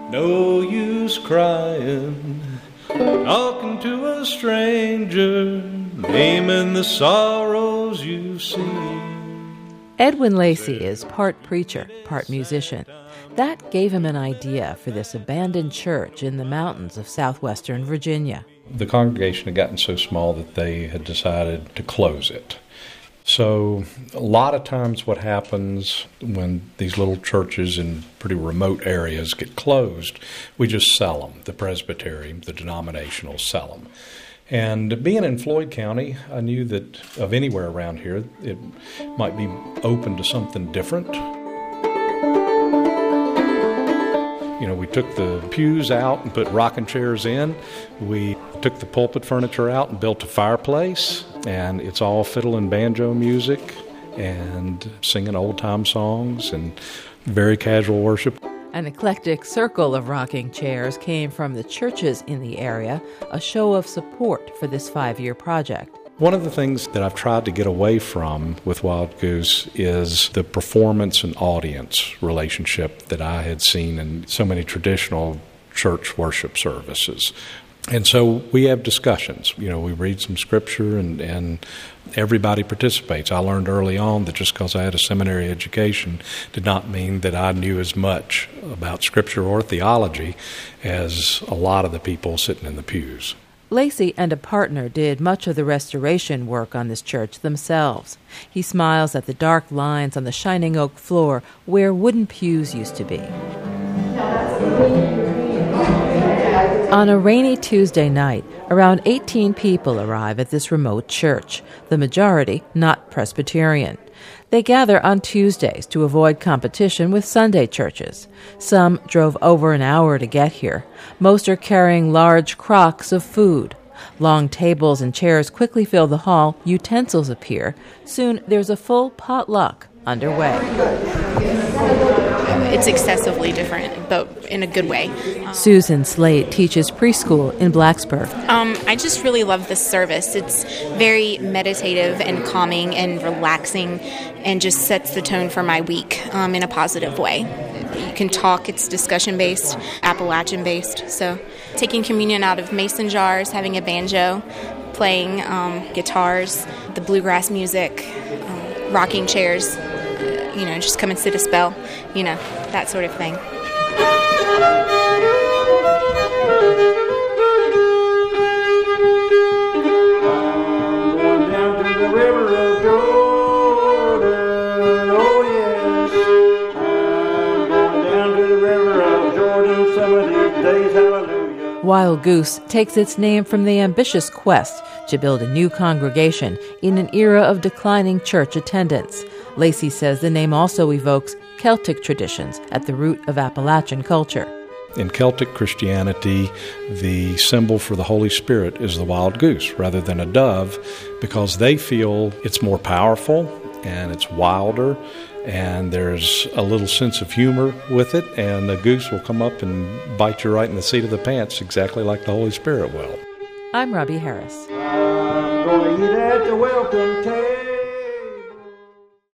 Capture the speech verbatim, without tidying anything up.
No use crying, talking to a stranger, naming the sorrows you've seen. Edwin Lacy is part preacher, part musician. That gave him an idea for this abandoned church in the mountains of southwestern Virginia. The congregation had gotten so small that they had decided to close it. So a lot of times what happens when these little churches in pretty remote areas get closed, we just sell them. The presbytery, the denominational, sell them. And being in Floyd County, I knew that of anywhere around here, it might be open to something different. You know, we took the pews out and put rocking chairs in. We took the pulpit furniture out and built a fireplace. And it's all fiddle and banjo music and singing old-time songs and very casual worship. An eclectic circle of rocking chairs came from the churches in the area, a show of support for this five-year project. One of the things that I've tried to get away from with Wild Goose is the performance and audience relationship that I had seen in so many traditional church worship services. And so we have discussions. You know, we read some scripture and, and everybody participates. I learned early on that just because I had a seminary education did not mean that I knew as much about scripture or theology as a lot of the people sitting in the pews. Lacy and a partner did much of the restoration work on this church themselves. He smiles at the dark lines on the shining oak floor where wooden pews used to be. On a rainy Tuesday night, around eighteen people arrive at this remote church, the majority not Presbyterian. They gather on Tuesdays to avoid competition with Sunday churches. Some drove over an hour to get here. Most are carrying large crocks of food. Long tables and chairs quickly fill the hall. Utensils appear. Soon there's a full potluck underway. It's excessively different, but in a good way. Um, Susan Slade teaches preschool in Blacksburg. Um, I just really love this service. It's very meditative and calming and relaxing and just sets the tone for my week um, in a positive way. You can talk, it's discussion-based, Appalachian-based. So taking communion out of mason jars, having a banjo, playing um, guitars, the bluegrass music, um, rocking chairs, you know, just come and sit a spell, you know, that sort of thing. Wild Goose takes its name from the ambitious quest to build a new congregation in an era of declining church attendance. Lacy says the name also evokes Celtic traditions at the root of Appalachian culture. In Celtic Christianity, the symbol for the Holy Spirit is the wild goose rather than a dove because they feel it's more powerful and it's wilder and there's a little sense of humor with it, and a goose will come up and bite you right in the seat of the pants exactly like the Holy Spirit will. I'm Robbie Harris. I'm gonna eat at the welcome table.